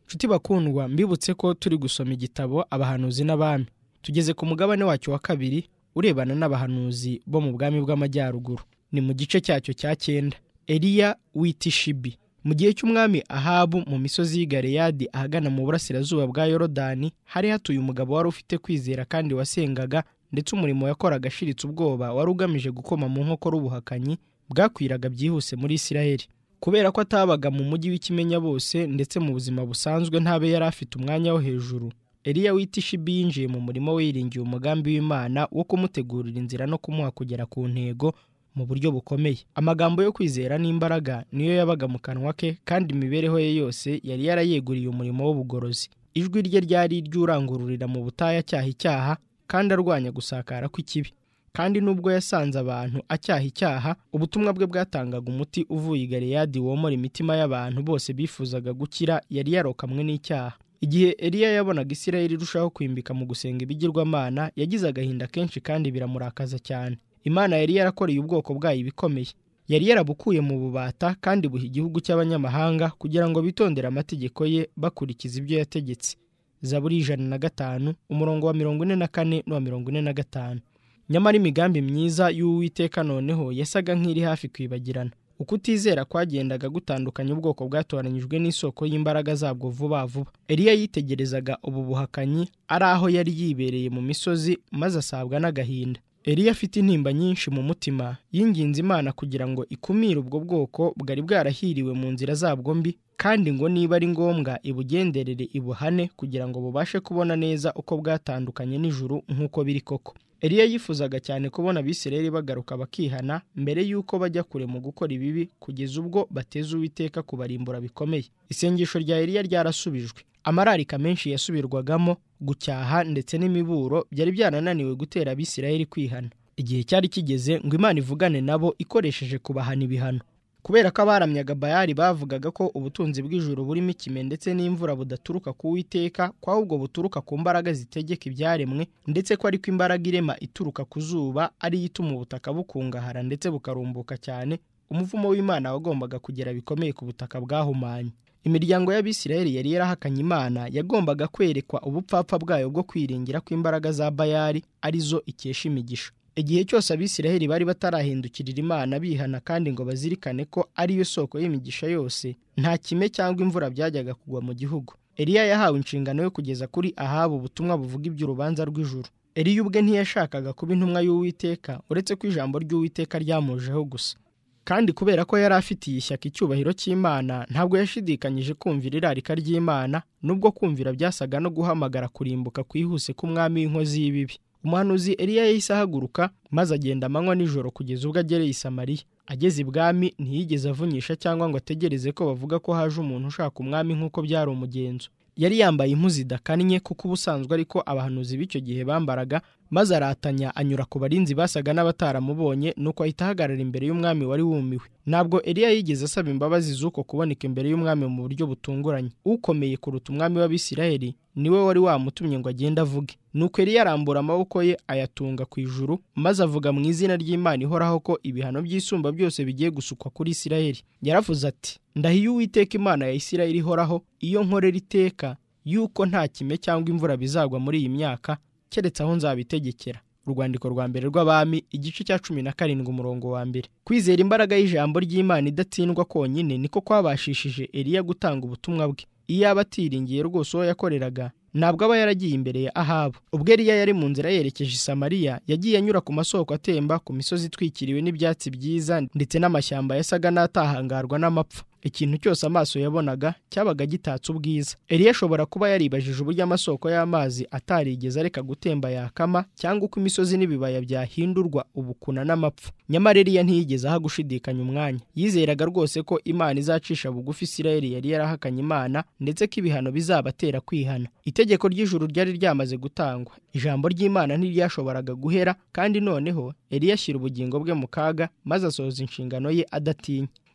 Nshuti bakundwa, mbibutse ko turi gusoma igitabo Abahanuzi n'Abami. Tugeze ku mugabane wacyo wa kabiri urebana n'abahanuzi bo mu bwami bw'amajyaruguru. Ni mu gice cyacyo cya 9. Eliya w'i Tishibi. Mu gihe cy'umwami Ahabu, mu misozi y'i Galeyadi ahagana mu burasirazuba bwa Yorodani, hari hatuye umugabo wari ufite kwizera kandi wasengaga, ndetse umurimo yakoraga ashiritse ubwoba wari ugamije gukoma mu nkokora ubuhakanyi bwakwiraga byihuse muri Isiraheli. Kubera ko atabaga mu mujyi w'ikimenya bose, ndetse mu buzima busanzwe ntabe yari afite umwanya wo hejuru, Eliya w'i Tishibi yinjiye mu murimo we yiringiye umugambi w'Imana wo kumutegurira inzira no kumuha kugera ku ntego mu buryo bukomeye. Amagambo yo kwizera n'imbaraga niyo yabaga mu kanwa ke, kandi imibereho ye yose yari yarayeguriye umurimo w'ubugorozi. Ijwi rye ryari iry'urangururira mu butayu acyaha icyaha kandi arwanya gusakara kw'ikibi. Kandi nubwo yasanze abantu acyaha icyaha, ubutumwa bwe bwatangaga umuti uvuye i Galeyadi womora imitima y'abantu bose bifuzaga gukira yari yarokamwe n'icyaha. Igihe Eliya yabonaga Isirayeli irushaho kwimbika mu gusenga ibigirwamana, yagize agahinda kenshi kandi biramurakaza cyane. Imana yari yarakoreye ubwoko bwayo ibikomeye. Yari yarabukuye mu bubata kandi buha igihugu cy'abanyamahanga kugira ngo bitondere amategeko ye bakurikiza ibyo yategetse. Zaburi 105 umurongo wa 44 n'uwa 45. Nyamara imigambi myiza y'Uwiteka noneho yasaga nk'iri hafi kwibagirana. Ukutizera kwagendaga gutandukanya ubwoko bwatoranyijwe n'isoko y'imbaraga zabwo vuba vuba. Eliya yitegerezaga ubu buhakanyi ari aho yari yibereye mu misozi, maze asabwa n'agahinda. Eliya afite intimba nyinshi mu mutima, yinginze Imana kugira ngo ikumire ubwo bwoko bwari bwarahiriwe mu nzira zabwo mbi, kandi ngo niba ari ngombwa ibugenderere ibuhane kugira ngo bubashe kubona neza uko bwatandukanye n'ijuru nk'uko biri koko. Eliya yifuzaga cyane kubona Abisirayeli bagaruka bakihana mbere y'uko bajya kure mu gukora ibibi, kugeza ubwo bateza Uwiteka kubarimbura bikomeye. Isengesho rya Eliya ryarasubijwe. Amararika menshi yasubirwagamo, gucyaha ndetse n'imiburo byari byarananiwe gutera Abisirayeli kwihana. Igihe cyari kigeze ngo Imana ivugane nabo ikoresheje kubahana ibihano. Kubera ko abaramyaga Bayali bavugaga ko ubutunzi bw'ijuru burimo ikime ndetse n'imvura budaturuka ku Uwiteka, ko ahubwo buturuka ku mbaraga zitegeka ibyaremwe, ndetse ko ariko imbaraga irema ituruka ku zuba ariyo ituma ubutaka bukungahara ndetse bukarumbuka cyane, umuvumo w'Imana wagombaga kugera bikomeye ku butaka bwahumanye. Imiryango y'Abisirayeli yari yarahakanye Imana yagombaga kwerekwa ubupfapfa bwayo bwo kwiringira kw'imbaraga za Bayali arizo ikesha imigisha. Igihe cyose Abisirayeli bari batarahindukirira Imana bihana kandi ngo bazirikane ko ariyo soko y'imigisha yose, nta kime cyangwa imvura byajyaga kugwa mu gihugu. Eliya yahawe inshingano yo kugeza kuri Ahabu ubutumwa buvuga iby'urubanza rw'ijuru. Eliya ubwe ntiyashakaga kuba intumwa y'Uwiteka, uretse ko ijambo ry'Uwiteka ryamujeho gusa. Kandi kubera ko yari afitiye ishyaka icyubahiro cy'Imana, ntabwo yashidikanyije kumvira irarika ry'Imana, nubwo kumvira byasaga no guhamagara kurimbuka kwihuse k'umwami w'inkozi y'ibibi. Umuhanuzi Eliya yahise ahaguruka, maze agenda amanywa nijoro kugeza ubwo agereye i Samariya. Ageze ibwami ntiyigeze avunyisha cyangwa ngo ategereze ko bavuga ko haje umuntu ushaka umwami nk'uko byari umugenzo. Yari yambaye impu zidakannye kuko ubusanzwe ariko abahanuzi b'icyo gihe bambaraga, maze aratanya anyura ku barinzi basaga n'abataramubonye, nuko ahita ahagarara imbere y'umwami wari wumiwe. Ntabwo Eliya yigeze asaba imbabazi z'uko kuboneka imbere y'umwami mu buryo butunguranye. Ukomeye kuruta umwami w'Abisirayeli niwe wari wamutumye ngo agende avuge. Nuko Eliya arambura amaboko ye ayatunga ku ijuru, maze avuga mu izina ry'Imana ihoraho ko ibihano by'isumba byose bigiye gusukwa kuri Isirayeli. Yaravuze ati, ndahiye Uwiteka Imana ya Isirayeli ihoraho, iyo nkorera iteka yuko nta kime cyangwa imvura bizagwa muri iyi myaka, keretse aho nzabitegekera. Urwandiko rwa mbere rw'Abami igice cya 17 umurongo wa 1. Kwizera imbaraga y'ijambo ry'Imana idatsindwa konyine niko kwabashishije Eliya gutanga ubutumwa bwe. Iyo aba atiringiye rwose uwo yakoreraga, ntabwo aba yaragiye imbere ya Ahabu. Ubwo Eliya yari mu nzira yerekeje i Samariya, yagiye anyura ku masoko atemba, ku misozi itwikiriwe n'ibyatsi byiza ndetse n'amashyamba yasaga n'atahangarwa n'amapfa. Ikintu cyose amaso yabonaga cyabaga gitatse ubwiza. Eliya ashobora kuba yaribajije uburyo amasoko y'amazi atarigeze areka gutemba yakama, cyangwa uko imisozi n'ibibaya byahindurwa ubukuna n'amapfa. Nyamara Eliya ntiyigeze aha gushidikanya umwanya. Yizeraga rwose ko Imana izacisha bugufi Isirayeli yari yarahakanye Imana, ndetse ko ibihano bizabatera kwihana. Itegeko ry'ijuru ryari ryamaze gutangwa. Ijambo ry'Imana ntiryashoboraga guhera, kandi noneho Eliya ashyira ubugingo bwe mu kaga, maze asohoza inshingano ye adatinya.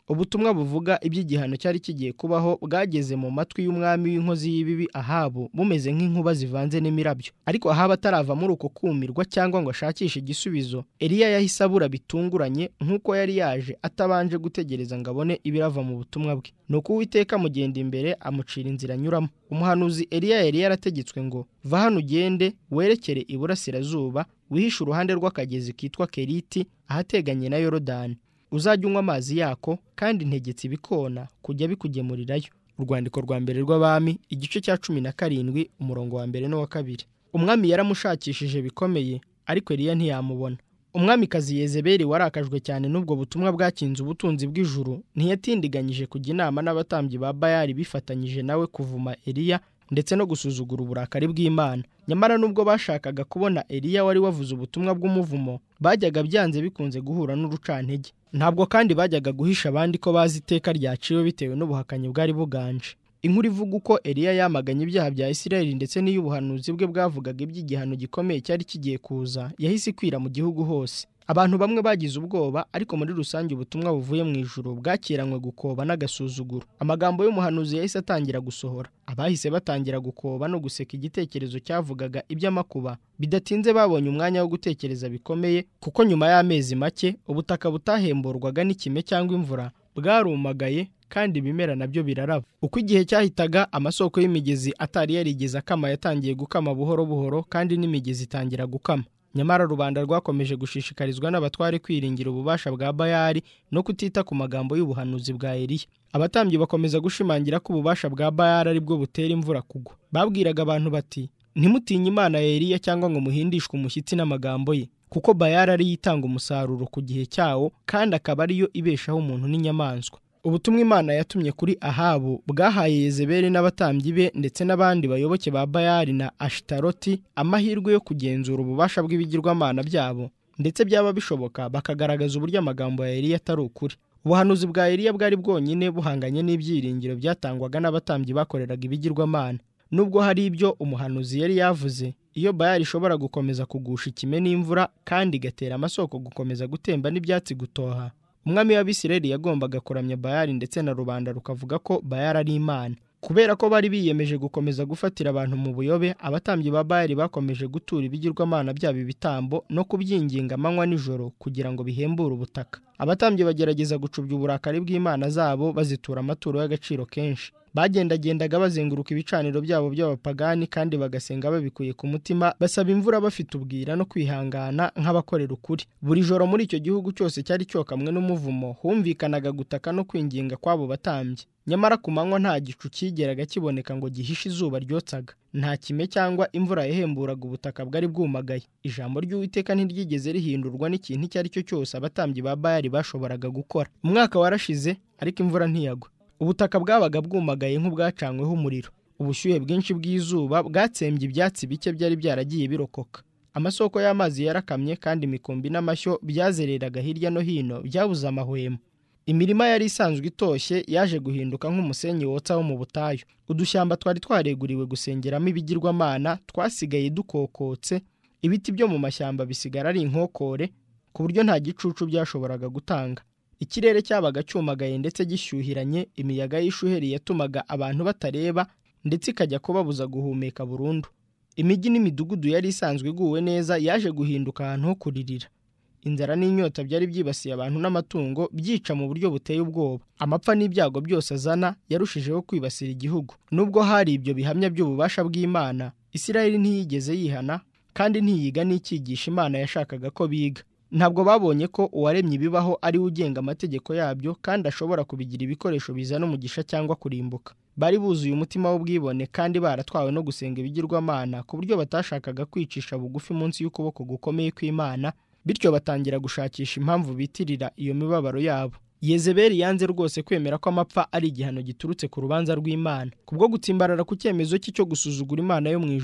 ubutumwa buvuga iby'igihano cyari kigiye kubaho bwageze mu matwi y'umwami w'inkozi y'ibibi Ahabu bumeze nk'inkuba zivanze n'imirabyo. Ariko Ahabu atarava muri uko kumirwa cyangwa ngo ashakishe igisubizo, Eliya yahise abura bitunguranye nk'uko yari yaje atabanje gutegereza ngo abone ibirava mu butumwa bwe. Nuko Uwiteka amugenda imbere amucira inzira anyuramo. Umuhanuzi Eliya yari yarategetswe ngo va hano ugende werekere iburasirazuba wihishe uruhande rw'akagezi kitwa Keriti ahateganye na Yorodani. Uzajya unywa amazi yako kandi ntegetse ibikona kujya bikugemurirayo. Urwandiko rwa mbere rw'Abami igice cya 17 umurongo wa mbere n'uwa kabiri. Umwami yaramushakishije bikomeye ariko Eliya ntiyamubona. Umwamikazi Yezebeli warakajwe cyane n'ubwo butumwa bwakinze ubutunzi bw'ijuru ntiyatindiganyije kujya inama n'abatambyi ba Bayali bifatanyije nawe kuvuma Eliya ndetse no gusuzugura uburakari bw'Imana. Nyamara nubwo bashakaga kubona Eliya wari wavuze ubutumwa bw'umuvumo, bajyaga byanze bikunze guhura n'urucantege. Ntabwo kandi bajyaga guhisha abandi ko bazi iteka ryaciwe bitewe n'ubuhakanyi bwari buganje. Inkuru ivuga uko Eliya yamaganye ibyaha bya Isirayeli ndetse n'iy'ubuhanuzi bwe bwavugaga iby'igihano gikomeye cyari kigiye kuza yahise ikwira mu gihugu hose. Abantu bamwe bagize ubwoba, ariko muri rusange ubutumwa buvuye mu ijuru bwakiranywe gukoba n'agasuzuguro. Amagambo y'umuhanuzi yahise atangira gusohora. Abahise batangira gukoba no guseka igitekerezo cyavugaga iby'amakuba. Bidatinze babonye umwanya wo gutekereza bikomeye, kuko nyuma y'amezi make ubutaka butahemburwaga n'ikime cyangwa imvura bwarumagaye kandi ibimera nabyo biraraba. Uko igihe cyahitaga, amasoko y'imigezi atari yarigeze akama yatangiye gukama buhoro buhoro, kandi n'imigezi itangira gukama. Nyamara rubanda rwakomeje gushishikarizwa n'abatware kwiringira ububasha bwa Bayali no kutita ku magambo y'ubuhanuzi bwa Eliya. Abatambyi bakomeza gushimangira ko ububasha bwa Bayali ari bwo butera imvura kugwa. Babwiraga abantu bati, ntimutinye Imana ya Eliya cyangwa ngo muhindishwe umushyitsi n'amagambo ye, kuko Bayali ari yitanga umusaruro ku gihe cyawo kandi akaba ariyo ibeshaho umuntu n'inyamaswa. Ubutumwa Imana yatumye kuri Ahabu bwahaye Yezebeli n'abatambyi be ndetse n'abandi bayoboke ba Bayali na Ashitaroti amahirwe yo kugenzura ububasha bw'ibigirwamana byabo, ndetse byaba bishoboka bakagaragaza uburyo amagambo ya Eliya atari ukuri. Ubuhanuzi bwa Eliya bwari bwonyine buhanganye n'ibyiringiro byatangwaga n'abatambyi bakoreraga ibigirwamana. Nubwo hari ibyo umuhanuzi yari yavuze, iyo Bayali ishobora gukomeza kugusha ikime n'imvura kandi igatera amasoko gukomeza gutemba n'ibyatsi gutoha, umwami w'Abisirayeli yagombaga kuramya Bayali ndetse na rubanda rukavuga ko Bayali ari Imana. Kubera ko bari biyemeje gukomeza gufatira abantu mu buyobe, abatambyi ba Bayali bakomeje gutura ibigirwamana byabo ibitambo no kubyinginga amanywa nijoro kugira ngo bihembure ubutaka. Abatambyi bagerageza gucubya uburakari bw'Imana zabo bazitura amaturo y'agaciro kenshi. Bagendagendaga bazenguruka ibicaniro byabo by'abapagani kandi bagasenga babikuye ku mutima, basaba imvura bafite ubwira no kwihangana nk'abakorera ukuri. Buri joro muri icyo gihugu cyose cyari cyokamwe n'umuvumo humvikanaga gutaka no kwinginga kw'abo batambyi. Nyamara ku manywa nta gicu kigeraga kiboneka ngo gihishe izuba ryotsaga. Nta kime cyangwa imvura yahemburaga ubutaka bwari bwumagaye. Ijambo ry'Uwiteka ntiryigeze rihindurwa n'ikintu icyo ari cyo cyose abatambyi ba Bayali bashoboraga gukora. Umwaka warashize ariko imvura ntiyagwa. Ubutaka bwabaga bwumagaye nk'ubwacanyweho umuriro. Ubushyuhe bwinshi bw'izuba bwatsembye ibyatsi bike byari byaragiye birokoka. Amasoko y'amazi yarakamye kandi imikumbi n'amashyo byazereraga hirya no hino byabuze amahwemo. Imirima yari isanzwe itoshye yaje guhinduka nk'umusenyi wotsa wo mu butayu. Udushyamba twari twareguriwe gusengeramo ibigirwamana twasigaye dukokotse, ibiti byo mu mashyamba bisigara ari inkokore ku buryo nta gicucu byashoboraga gutanga. Ikirere cyabaga cyumagaye ndetse gishyuhiranye, imiyaga y'ishuheri yatumaga abantu batareba ndetse ikajya kubabuza guhumeka burundu. Imijyi n'imidugudu yari isanzwe iguwe neza yaje guhinduka ahantu ho kuririra. Inzara n'inyota byari byibasiye abantu n'amatungo byica mu buryo buteye ubwoba. Amapfa n'ibyago byose azana yarushijeho kwibasira igihugu. Nubwo hari ibyo bihamya by'ububasha bw'Imana, Isirayeli ntiyigeze yihana kandi ntiyiga n'icyigisha Imana yashakaga ko biga. Ntabwo babonye ko uwaremye ibibaho ari we ugenga amategeko yabyo kandi ashobora kubigira ibikoresho bizana umugisha cyangwa kurimbuka. Bari buzuye umutima w'ubwibone kandi baratwawe no gusenga ibigirwamana ku buryo batashakaga kwicisha bugufi munsi y'ukuboko gukomeye kw'Imana, bityo batangira gushakisha impamvu bitirira iyo mibabaro yabo. Yezebeli yanze rwose kwemera ko amapfa ari igihano giturutse ku rubanza rw'Imana. Kubwo gutsimbarara ku cyemezo cye cyo gusuzugura Imana yo mu ijuru,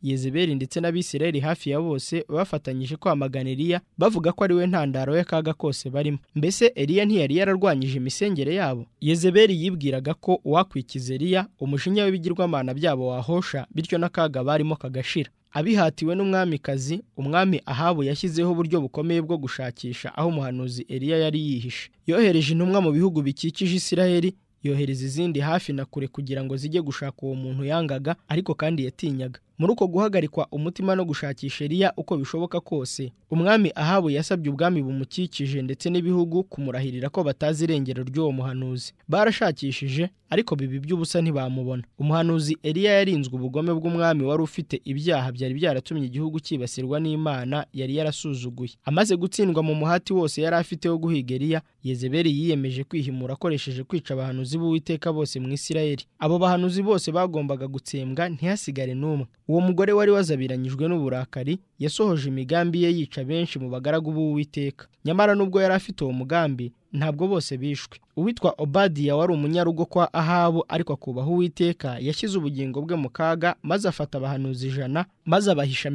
Yezebeli ndetse n'Abisirayeli hafi ya bose bafatanyije kwamagana Eliya bavuga ko ari we ntandaro y'akaga kose barimo. Mbese Eliya ntiyari yararwanyije imisengere yabo? Yezebeli yibwiraga ko uwakwikiza Eliya umujinya w'ibigirwamana byabo wahosha, bityo n'akaga barimo kagashira. Abihatiwe n'umwamikazi, umwami Ahabu yashyizeho uburyo bukomeye bwo gushakisha aho umuhanuzi Eliya yari yihishe. Yohereje intumwa mu bihugu bikikije Isirayeli, yohereza izindi hafi na kure kugira ngo zijye gushaka uwo muntu yangaga ariko kandi yatinyaga. Muri uko guhagarikwa umutima no gushakisha Eliya uko bishoboka kose, umwami Ahabu yasabye ubwami bumukikije ndetse n'ibihugu kumurahirira ko batazi irengero ry'uwo muhanuzi. Barashakishije ariko bibi by'ubusa ntibamubona. Umuhanuzi Eliya yarinzwe ubugome bw'umwami wari ufite ibyaha byari byaratumye igihugu cyibasirwa n'Imana yari yarasuzuguye. Amaze gutsindwa mu muhati wose yari afite wo guhiga Eliya, Yezebeli yiyemeje kwihimura akoresheje kwica abahanuzi b'Uwiteka bose mu Isirayeli. Abo bahanuzi bose bagombaga gutsembwa ntihasigare n'umwe. Uwo mugore wari wazabiranyijwe n'uburakari yasohoje imigambi ye yica benshi mu bagaragu b'Uwiteka. Nyamara nubwo yari afite uwo mugambi, ntabwo bose bishwe. Uwitwa Obadiya wari umunyarugo kwa Ahabu ariko akubaha Uwiteka, yashyize ubugingo bwe mu kaga maze afata abahanuzi 100 maze abahisha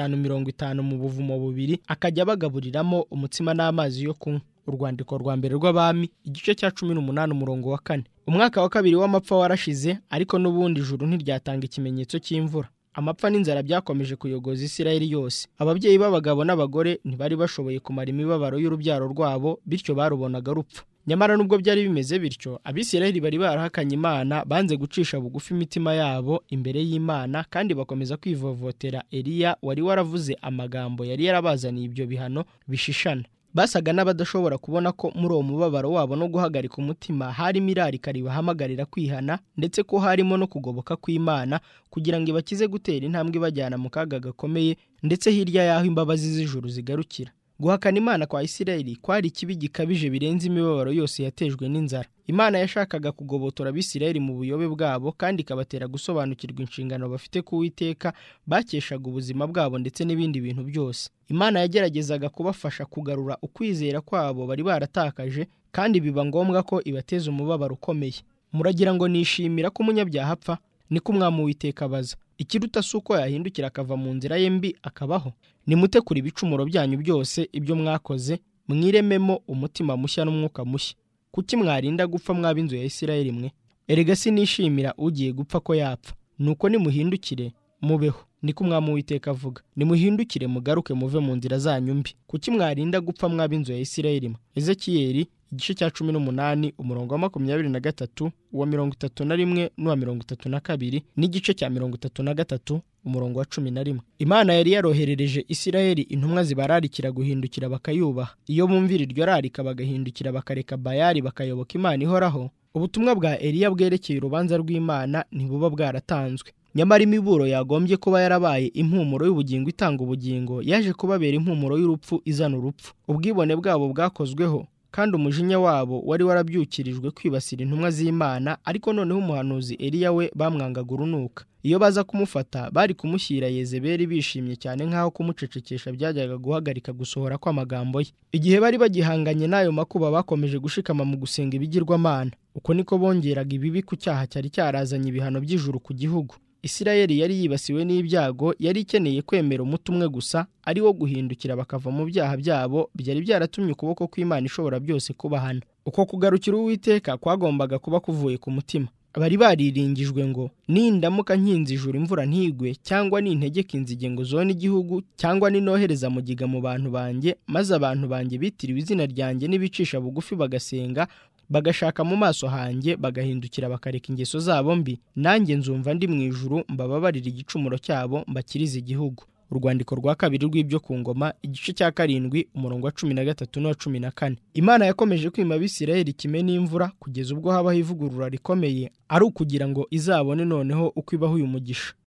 50 mu buvumo bubiri, akajya bagaburiramo umutsima n'amazi yo kunywa. Urwandiko rwa mbere rw'Abami igice cya 18 umurongo wa 4. Umwaka wa kabiri w'amapfa warashize, ariko n'ubundi ijuru ntiryatanga ikimenyetso cy'imvura. Amapfa n'inzara byakomeje kuyogoza Isirayeli yose. Ababyeyi b'abagabo n'abagore ntibari bashoboye kumara imibabaro y'urubyaro rwabo, bityo barubonaga rupfa. Nyamara nubwo byari bimeze bityo, Abisirayeli bari barahakanye Imana, banze gucisha bugufi imitima yabo imbere y'Imana kandi bakomeza kwivovotera Eliya wari waravuze amagambo yari yarabazaniye ibyo bihano bishishana. Basaga n'abadashobora kubona ko muri uwo mubabaro wabo no guhagarika umutima harimo irarika ribahamagarira kwihana, ndetse ko harimo no kugoboka kw'Imana kugira ngo ibakize gutera intambwe ibajyana mu kaga gakomeye, ndetse hirya y'aho imbabazi z'ijuru zigarukira. Guhakana Imana kwa Isirayeli kwari ikibi gikabije birenze imibabaro yose yatejwe n'inzara. Imana yashakaga kugobotora Abisirayeli mu buyobe bwabo kandi ikabatera gusobanukirwa inshingano bafite ku Uwiteka, bakeshaga ubuzima bwabo ndetse n'ibindi bintu byose. Imana yageragezaga kubafasha kugarura ukwizera kwabo bari baratakaje, kandi biba ngombwa ko ibateza umubabaro ukomeye. Muragira ngo nishimira ko umunyabyaha apfa? Niko Umwami Uwiteka abaza. Ikiruta si uko yahindukira akava mu nzira ye mbi akabaho? Nimutekure ibicumuro byanyu byose ibyo mwakoze, mwirememo umutima mushya n'umwuka mushya. Kuki mwarinda gupfa mw'ab'inzu ya Isirayeli mwe? Erega sinishimira ugiye gupfa ko yapfa. Nuko nimuhindukire mubeho, niko Umwami Uwiteka avuga. Nimuhindukire mugaruke muve mu nzira zanyu mbi. Kuki mwarinda gupfa mw'ab'inzu ya Isirayeli mwe? Ezekiyeli igice cya 18 umurongo wa 23, uwa 31 n'uwa 32, n'igice cya 33 umurongo wa 11. Imana yari yaroherereje Isirayeli intumwa zibararikira guhindukira bakayubaha. Iyo bumvira iryo rarika bagahindukira bakareka Bayali bakayoboka Imana ihoraho, ubutumwa bwa Eliya bwerekeye urubanza rw'Imana ntibuba bwaratanzwe. Nyamara imiburo yagombye kuba yarabaye impumuro y'ubugingo itanga ubugingo, yaje kubabera impumuro y'urupfu izana urupfu. Ubwibone bwabo bwakozweho, kandi umujinya wabo wari warabyukirijwe kwibasira intumwa z'Imana, ariko noneho umuhanuzi Eliya we bamwangaga urunuka. Iyo baza kumufata bari kumushyira Yezebeli bishimye cyane nk'aho kumucecekesha byajyaga guhagarika gusohora kw'amagambo ye. Igihe bari bagihanganye n'ayo makuba bakomeje gushikama mu gusenga ibigirwamana. Uko niko bongeraga ibibi ku cyaha cyari cyarazanye ibihano by'ijuru ku gihugu. Isirayeli yari yibasiwe n'ibyago, yari ikeneye kwemera umuti umwe gusa, ari wo guhindukira bakava mu byaha byabo byari byaratumye ukuboko kw'Imana ishobora byose kubahana. Uko kugarukira Uwiteka kwagombaga kuba kuvuye ku mutima. Bari bariringijwe ngo nindamuka nkinze ijuru imvura ntigwe, cyangwa nintegeka inzige ngo zone igihugu, cyangwa ninohereza mugiga mu bantu banjye, maze abantu banjye bitiriwe izina ryanjye n'ibicisha bugufi bagasenga, bagashaka mu maso hanjye, bagahindukira bakareka ingeso zabo mbi, nanjye nzumva ndi mu ijuru mbababarira igicumuro cyabo mbakirize igihugu. Urwandiko rwa kabiri rw'ibyo ku ngoma igice cya 7 umurongo wa 13 n'uwa 14. Imana yakomeje kwima Abisirayeli kime n'imvura kugeza ubwo habaho ivugurura rikomeye, ari ukugira ngo izabone noneho uko ibaho uyu mugisha.